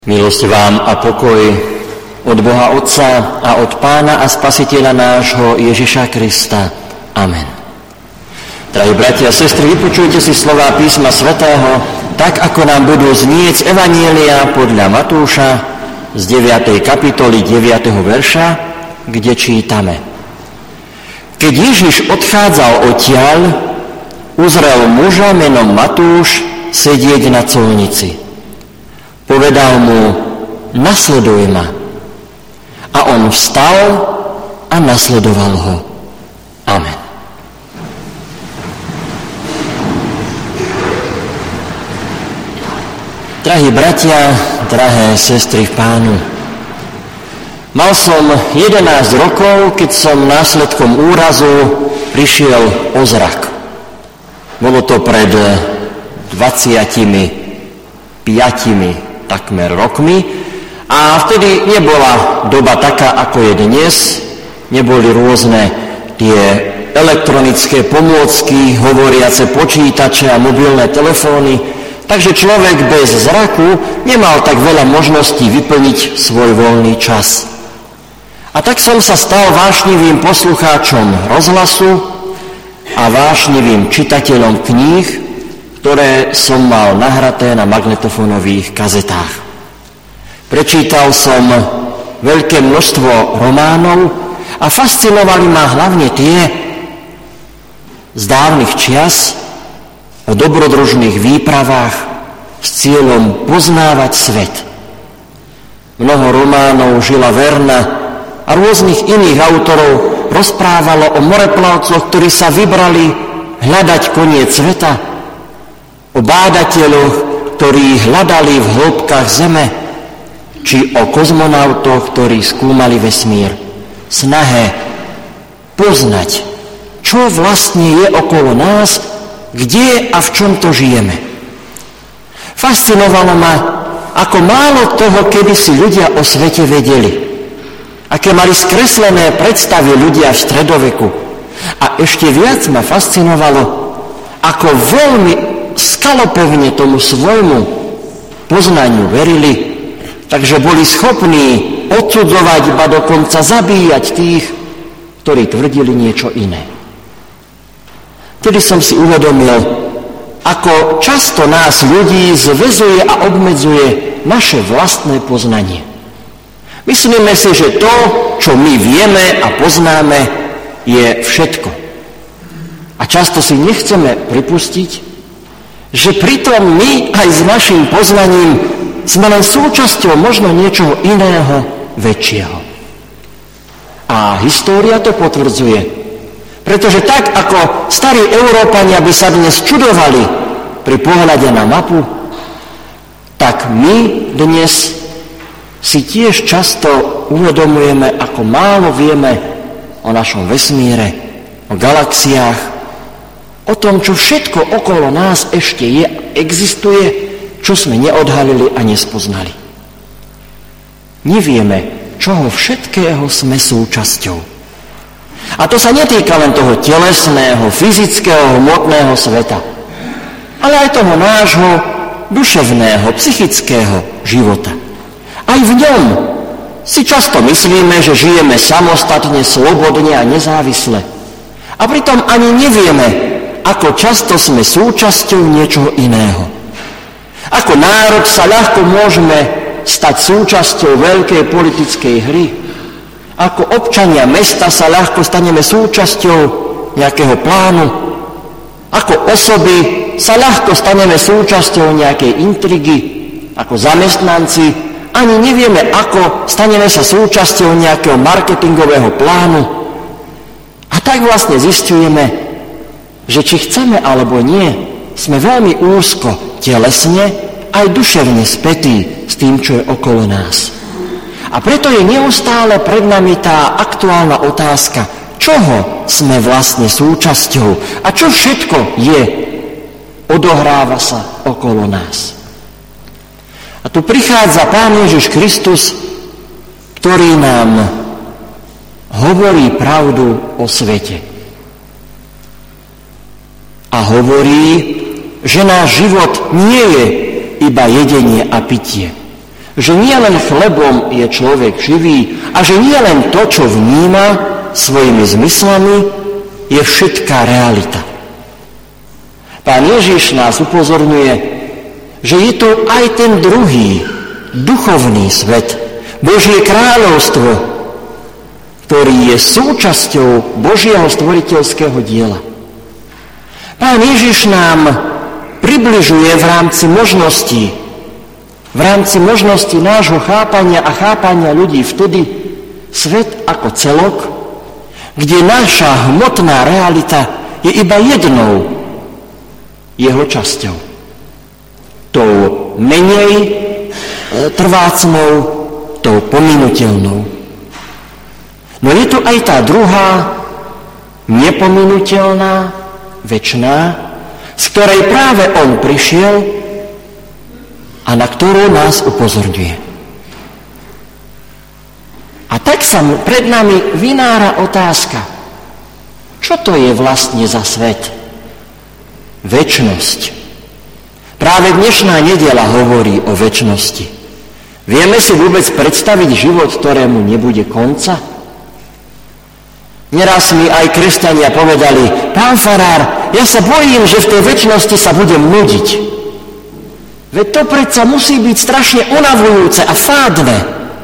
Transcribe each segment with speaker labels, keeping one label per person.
Speaker 1: Milosť vám a pokoj od Boha Otca a od Pána a Spasiteľa nášho Ježiša Krista. Amen. Drahí bratia a sestry, vypočujte si slová písma svätého, tak ako nám budú znieť z Evanielia podľa Matúša z 9. kapitoly 9. verša, kde čítame. Keď Ježiš odchádzal odtiaľ, uzrel muža menom Matúš sedieť na colnici. Povedal mu, nasleduj ma. A on vstal a nasledoval ho. Amen. Drahí bratia, drahé sestry v Pánu, mal som 11 rokov, keď som následkom úrazu prišiel o zrak. Bolo to pred 25 takmer rokmi a vtedy nebola doba taká, ako je dnes, neboli rôzne tie elektronické pomôcky, hovoriace počítače a mobilné telefóny, takže človek bez zraku nemal tak veľa možností vyplniť svoj voľný čas. A tak som sa stal vášnivým poslucháčom rozhlasu a vášnivým čitateľom kníh, ktoré som mal nahraté na magnetofónových kazetách. Prečítal som veľké množstvo románov a fascinovali ma hlavne tie z dávnych čias o dobrodružných výpravách s cieľom poznávať svet. Mnoho románov Žila Verna a rôznych iných autorov rozprávalo o moreplavcoch, ktorí sa vybrali hľadať koniec sveta, o bádateľoch, ktorí hľadali v hĺbkach zeme, či o kozmonautoch, ktorí skúmali vesmír. Snahe poznať, čo vlastne je okolo nás, kde a v čom to žijeme. Fascinovalo ma, ako málo toho kedysi ľudia o svete vedeli. Aké mali skreslené predstavy ľudia v stredoveku. A ešte viac ma fascinovalo, ako veľmi skalopevne tomu svojmu poznaniu verili, takže boli schopní odsudzovať, ba dokonca zabíjať tých, ktorí tvrdili niečo iné. Vtedy som si uvedomil, ako často nás ľudí zväzuje a obmedzuje naše vlastné poznanie. Myslíme si, že to, čo my vieme a poznáme, je všetko. A často si nechceme pripustiť, že pritom my aj s našim poznaním sme len súčasťou možno niečoho iného, väčšieho. A história to potvrdzuje. Pretože tak, ako starí Európania by sa dnes čudovali pri pohľade na mapu, tak my dnes si tiež často uvedomujeme, ako málo vieme o našom vesmíre, o galaxiách, o tom, čo všetko okolo nás ešte je, existuje, čo sme neodhalili a nespoznali. Nevieme, čoho všetkého sme súčasťou. A to sa netýka len toho telesného, fyzického, hmotného sveta, ale aj toho nášho duševného, psychického života. Aj v ňom si často myslíme, že žijeme samostatne, slobodne a nezávisle. A pritom ani nevieme, ako často sme súčasťou niečoho iného. Ako národ sa ľahko môžeme stať súčasťou veľkej politickej hry. Ako občania mesta sa ľahko staneme súčasťou nejakého plánu. Ako osoby sa ľahko staneme súčasťou nejakej intrigy. Ako zamestnanci ani nevieme, ako staneme sa súčasťou nejakého marketingového plánu. A tak vlastne zisťujeme, že či chceme alebo nie, sme veľmi úzko telesne aj duševne spätí s tým, čo je okolo nás. A preto je neustále pred nami tá aktuálna otázka, čoho sme vlastne súčasťou a čo všetko je, odohráva sa okolo nás. A tu prichádza Pán Ježiš Kristus, ktorý nám hovorí pravdu o svete. A hovorí, že náš život nie je iba jedenie a pitie. že nie len chlebom je človek živý a že nie len to, čo vníma svojimi zmyslami, je všetká realita. Pán Ježiš nás upozorňuje, že je tu aj ten druhý, duchovný svet, Božie kráľovstvo, ktorý je súčasťou Božieho stvoriteľského diela. Pán Ježiš nám približuje v rámci možností nášho chápania a chápania ľudí vtedy svet ako celok, kde naša hmotná realita je iba jednou jeho časťou. Tou menej trvácnou, tou pominuteľnou. No je tu aj tá druhá, nepominuteľná, večná, z ktorej práve on prišiel a na ktorú nás upozorňuje. A tak sa pred nami vynára otázka, čo to je vlastne za svet? Večnosť. Práve dnešná nedeľa hovorí o večnosti. Vieme si vôbec predstaviť život, ktorému nebude konca? Neraz mi aj kresťania povedali, pán farár, ja sa bojím, že v tej večnosti sa budem nudiť. Veď to predsa musí byť strašne unavujúce a fádne.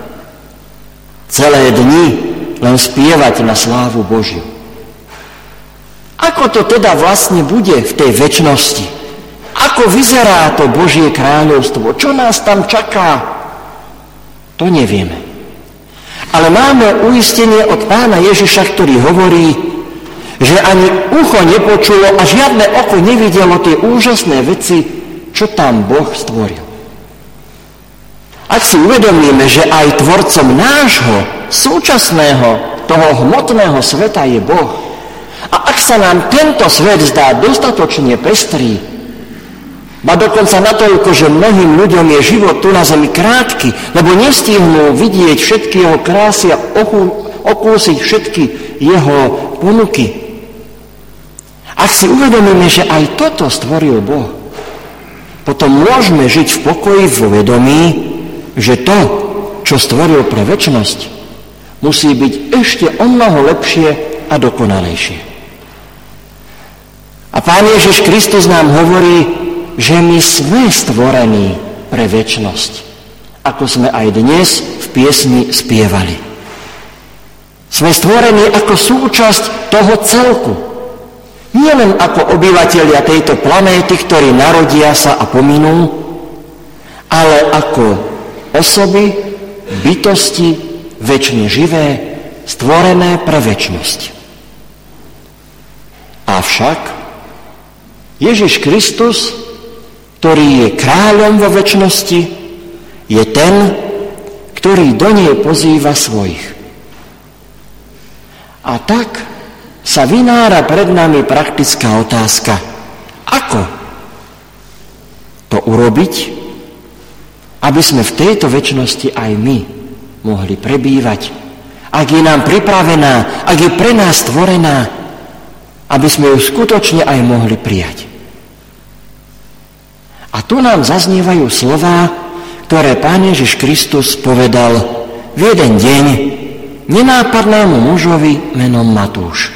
Speaker 1: Celé dni len spievať na slávu Božiu. Ako to teda vlastne bude v tej večnosti? Ako vyzerá to Božie kráľovstvo? Čo nás tam čaká? To nevieme. Ale máme uistenie od Pána Ježiša, ktorý hovorí, že ani ucho nepočulo a žiadne oko nevidelo tie úžasné veci, čo tam Boh stvoril. Ak si uvedomíme, že aj tvorcom nášho súčasného, toho hmotného sveta je Boh, a ak sa nám tento svet zdá dostatočne pestrý, ba dokonca natoľko, že mnohým ľuďom je život tu na zemi krátky, lebo nestihnú vidieť všetky jeho krásy a okúsiť všetky jeho ponuky. Ak si uvedomíme, že aj toto stvoril Boh, potom môžeme žiť v pokoji, vo vedomí, že to, čo stvoril pre večnosť, musí byť ešte omnoho lepšie a dokonalejšie. A Pán Ježiš Kristus nám hovorí, že my sme stvorení pre večnosť, ako sme aj dnes v piesni spievali. Sme stvorení ako súčasť toho celku. Nie len ako obyvatelia tejto planéty, ktorí narodia sa a pominú, ale ako osoby, bytosti, večne živé, stvorené pre večnosť. Avšak Ježiš Kristus, ktorý je kráľom vo večnosti, je ten, ktorý do nej pozýva svojich. A tak sa vynára pred nami praktická otázka. Ako to urobiť, aby sme v tejto večnosti aj my mohli prebývať? Ak je nám pripravená, ak je pre nás stvorená, aby sme ju skutočne aj mohli prijať. A tu nám zaznievajú slová, ktoré Pán Ježiš Kristus povedal v jeden deň nenápadnému mužovi menom Matúš.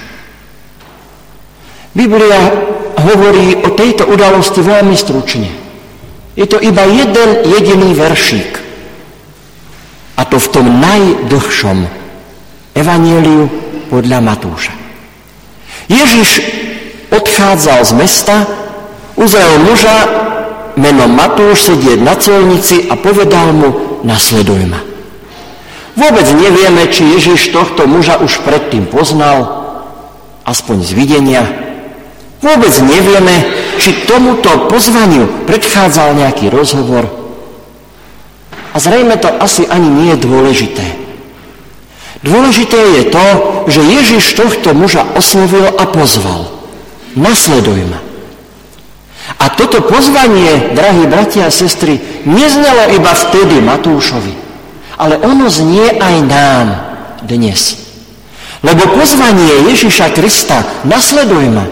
Speaker 1: Biblia hovorí o tejto udalosti veľmi stručne. Je to iba jeden jediný veršík. A to v tom najdlhšom evanjeliu podľa Matúša. Ježiš odchádzal z mesta, uzrel muža menom Matúš sedieť na colnici a povedal mu, nasleduj ma. Vôbec nevieme, či Ježiš tohto muža už predtým poznal, aspoň z videnia. Vôbec nevieme, či tomuto pozvaniu predchádzal nejaký rozhovor. A zrejme to asi ani nie je dôležité. Dôležité je to, že Ježiš tohto muža oslovil a pozval. Nasleduj ma. A toto pozvanie, drahí bratia a sestry, neznelo iba vtedy Matúšovi, ale ono znie aj nám dnes. Lebo pozvanie Ježiša Krista, nasleduj ma,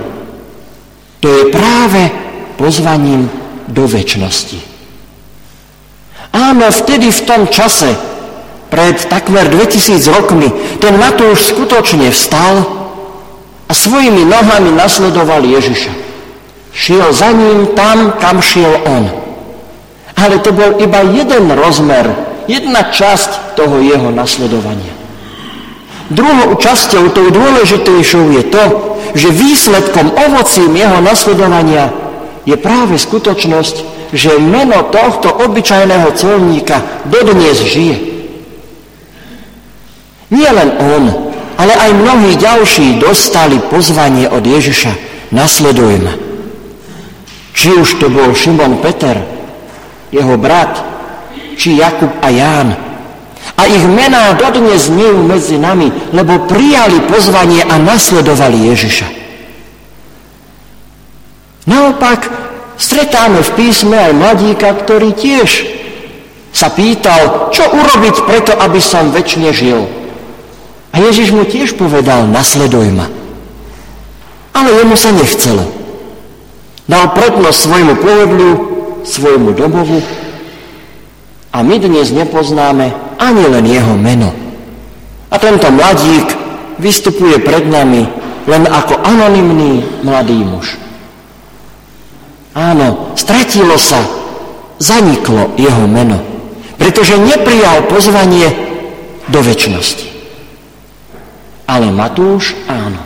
Speaker 1: to je práve pozvaním do večnosti. Áno, vtedy v tom čase, pred takmer 2000 rokmi, ten Matúš skutočne vstal a svojimi nohami nasledoval Ježiša. Šiel za ním tam, kam šiel on. Ale to bol iba jeden rozmer, jedna časť toho jeho nasledovania. Druhou časťou, tou dôležitejšou je to, že výsledkom, ovocím jeho nasledovania je práve skutočnosť, že meno tohto obyčajného colníka dodnes žije. Nie len on, ale aj mnohí ďalší dostali pozvanie od Ježiša: nasleduj ma. Či už to bol Šimon Peter, jeho brat, či Jakub a Ján. A ich mená dodnes znejú medzi nami, lebo prijali pozvanie a nasledovali Ježiša. Naopak, stretáme v písme aj mladíka, ktorý tiež sa pýtal, čo urobiť preto, aby som večne žil. A Ježiš mu tiež povedal: nasleduj ma. Ale jemu sa nechcelo. Dal prednosť svojmu pohodliu, svojmu domovu, a my dnes nepoznáme ani len jeho meno. A tento mladík vystupuje pred nami len ako anonymný mladý muž. Áno, stratilo sa, zaniklo jeho meno, pretože neprijal pozvanie do večnosti. Ale Matúš áno.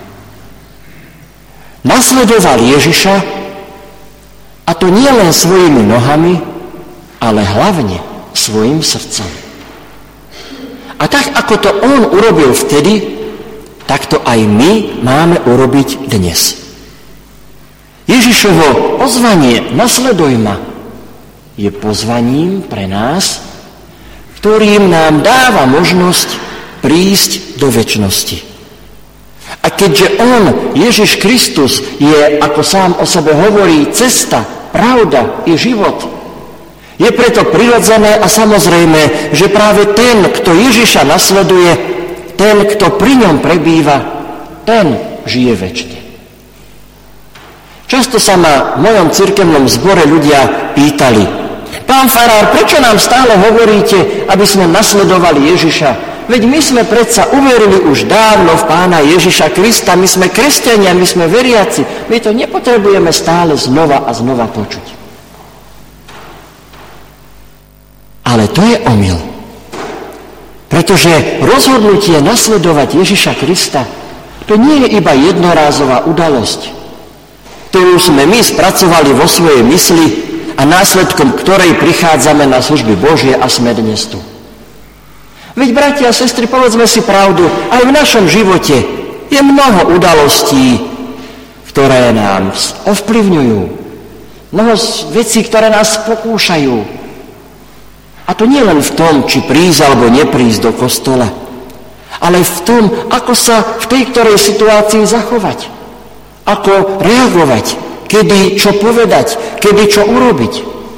Speaker 1: Nasledoval Ježiša, a to nie len svojimi nohami, ale hlavne svojim srdcom. A tak, ako to on urobil vtedy, tak to aj my máme urobiť dnes. Ježišovo pozvanie nasleduj ma je pozvaním pre nás, ktorým nám dáva možnosť prísť do večnosti. A keďže on, Ježiš Kristus, je, ako sám o sebe hovorí, cesta, pravda i život, je preto prirodzené a samozrejme, že práve ten, kto Ježiša nasleduje, ten, kto pri ňom prebýva, ten žije večne. Často sa ma v mojom cirkevnom zbore ľudia pýtali: pán farár, prečo nám stále hovoríte, aby sme nasledovali Ježiša? Veď my sme predsa uverili už dávno v Pána Ježiša Krista, my sme kresťania, my sme veriaci, my to nepotrebujeme stále znova a znova počuť. Ale to je omyl. Pretože rozhodnutie nasledovať Ježiša Krista, to nie je iba jednorázová udalosť, ktorú sme my spracovali vo svojej mysli a následkom ktorej prichádzame na služby Božie a sme dnes tu. Veď, bratia a sestry, povedzme si pravdu, aj v našom živote je mnoho udalostí, ktoré nám ovplyvňujú. Mnoho vecí, ktoré nás pokúšajú. A to nie len v tom, či prísť alebo neprísť do kostola, ale v tom, ako sa v tej ktorej situácii zachovať. Ako reagovať, kedy čo povedať, kedy čo urobiť.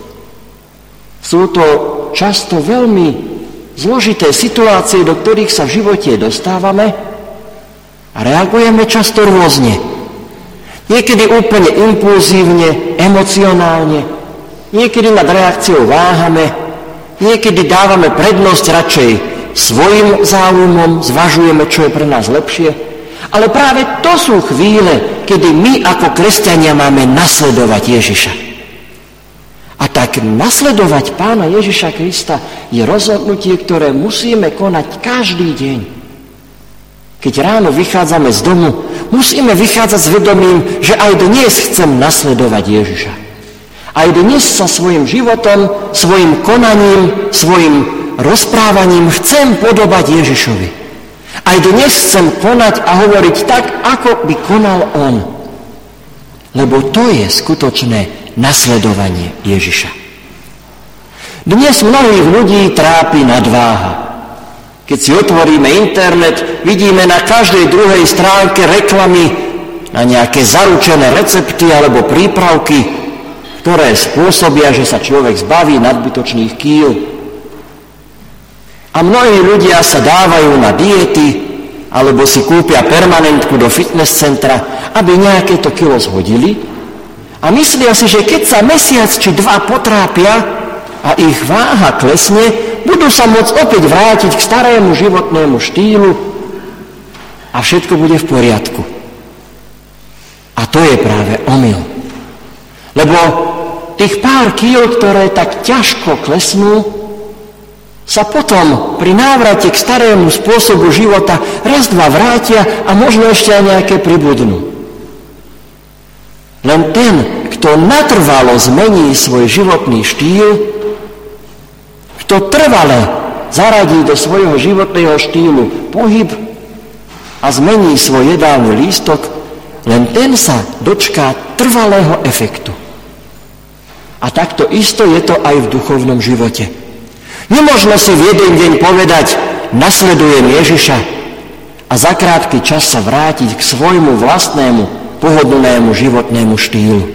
Speaker 1: Sú to často veľmi zložité situácie, do ktorých sa v živote dostávame a reagujeme často rôzne. Niekedy úplne impulzívne, emocionálne, niekedy nad reakciou váhame, niekedy dávame prednosť radšej svojim záujmom, zvažujeme, čo je pre nás lepšie, ale práve to sú chvíle, kedy my ako kresťania máme nasledovať Ježiša. A tak nasledovať Pána Ježiša Krista je rozhodnutie, ktoré musíme konať každý deň. Keď ráno vychádzame z domu, musíme vychádzať s vedomím, že aj dnes chcem nasledovať Ježiša. Aj dnes sa svojim životom, svojim konaním, svojim rozprávaním chcem podobať Ježišovi. Aj dnes chcem konať a hovoriť tak, ako by konal on. Lebo to je skutočné nasledovanie Ježiša. Dnes mnohých ľudí trápi nadváha. Keď si otvoríme internet, vidíme na každej druhej stránke reklamy na nejaké zaručené recepty alebo prípravky, ktoré spôsobia, že sa človek zbaví nadbytočných kíl. A mnohí ľudia sa dávajú na diety alebo si kúpia permanentku do fitness centra, aby nejaké to kilo zhodili a myslia si, že keď sa mesiac či dva potrápia a a ich váha klesne, budú sa môcť opäť vrátiť k starému životnému štýlu a všetko bude v poriadku. A to je práve omyl. Lebo tých pár kíl, ktoré tak ťažko klesnú, sa potom pri návrate k starému spôsobu života raz, dva vrátia a možno ešte aj nejaké pribudnú. Len ten, kto natrvalo zmení svoj životný štýl, kto trvale zaradí do svojho životného štýlu pohyb a zmení svoj jedálny lístok, len ten sa dočká trvalého efektu. A takto isto je to aj v duchovnom živote. Nemožno si v jeden deň povedať, nasledujem Ježiša a za krátky čas sa vrátiť k svojmu vlastnému pohodlnému životnému štýlu.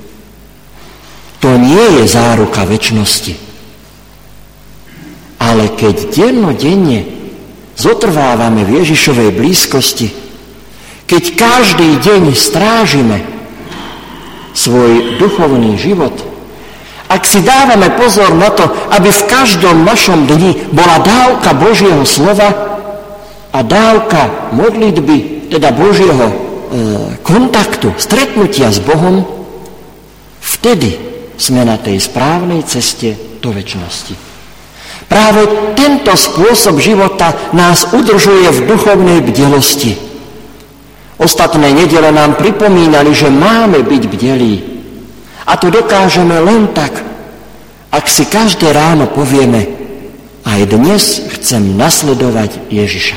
Speaker 1: To nie je záruka večnosti. Ale keď dennodenne zotrvávame v Ježišovej blízkosti, keď každý deň strážime svoj duchovný život, ak si dávame pozor na to, aby v každom našom dni bola dávka Božieho slova a dávka modlitby, teda Božieho kontaktu, stretnutia s Bohom, vtedy sme na tej správnej ceste do večnosti. Práve tento spôsob života nás udržuje v duchovnej bdelosti. Ostatné nedele nám pripomínali, že máme byť bdelí. A to dokážeme len tak, ak si každé ráno povieme, aj dnes chcem nasledovať Ježiša.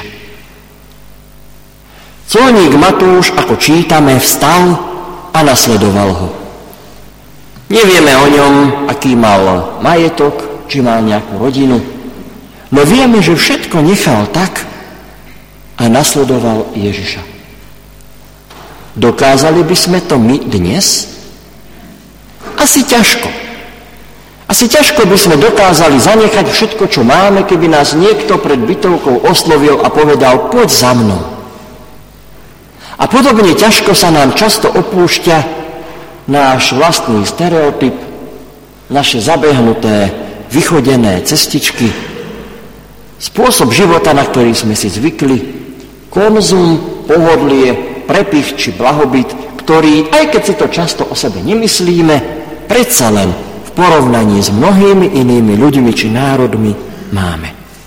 Speaker 1: Colník Matúš, ako čítame, vstal a nasledoval ho. Nevieme o ňom, aký mal majetok, či mal nejakú rodinu, no vieme, že všetko nechal tak a nasledoval Ježiša. Dokázali by sme to my dnes? Asi ťažko. Asi ťažko by sme dokázali zanechať všetko, čo máme, keby nás niekto pred bytovkou oslovil a povedal, poď za mnou. A podobne ťažko sa nám často opúšťa náš vlastný stereotyp, naše zabehnuté, vychodené cestičky, spôsob života, na ktorý sme si zvykli, konzum, pohodlie, prepich či blahobyt, ktorý, aj keď si to často o sebe nemyslíme, predsa len v porovnaní s mnohými inými ľuďmi či národmi máme.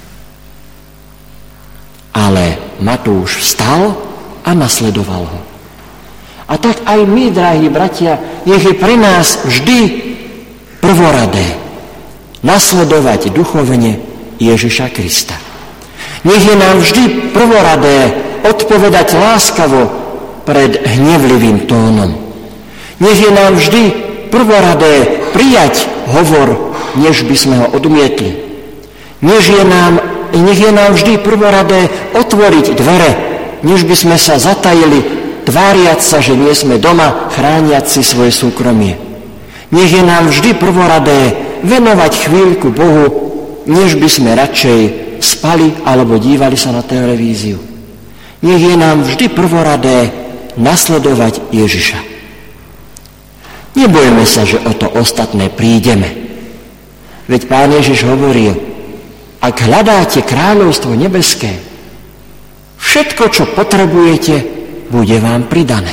Speaker 1: Ale Matúš vstal a nasledoval ho. A tak aj my, drahí bratia, nech je pre nás vždy prvoradé nasledovať duchovne Ježiša Krista. Nech je nám vždy prvoradé odpovedať láskavo pred hnevlivým tónom. Nech je nám vždy prvoradé prijať hovor, než by sme ho odmietli. Nech je nám vždy prvoradé otvoriť dvere, než by sme sa zatajili, tváriať sa, že nie sme doma, chrániať si svoje súkromie. Nech je nám vždy prvoradé venovať chvíľku Bohu, než by sme radšej spali alebo dívali sa na televíziu. Nech je nám vždy prvoradé nasledovať Ježiša. Nebojme sa, že o to ostatné prídeme. Veď Pán Ježiš hovoril, ak hľadáte kráľovstvo nebeské, všetko, čo potrebujete, bude vám pridané.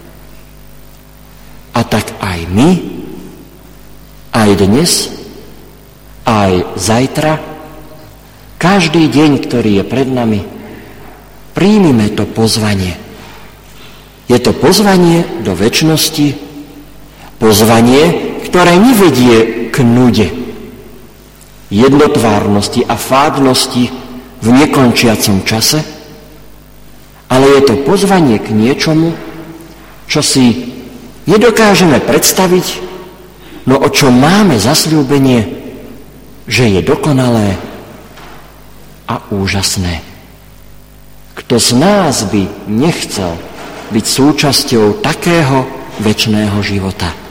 Speaker 1: A tak aj my, aj dnes, aj zajtra, každý deň, ktorý je pred nami, príjmime to pozvanie. Je to pozvanie do večnosti, pozvanie, ktoré nevedie k nude, jednotvárnosti a fádnosti v nekončiacom čase, ale je to pozvanie k niečomu, čo si nedokážeme predstaviť, no o čom máme zasľúbenie, že je dokonalé a úžasné. Kto z nás by nechcel byť súčasťou takého večného života?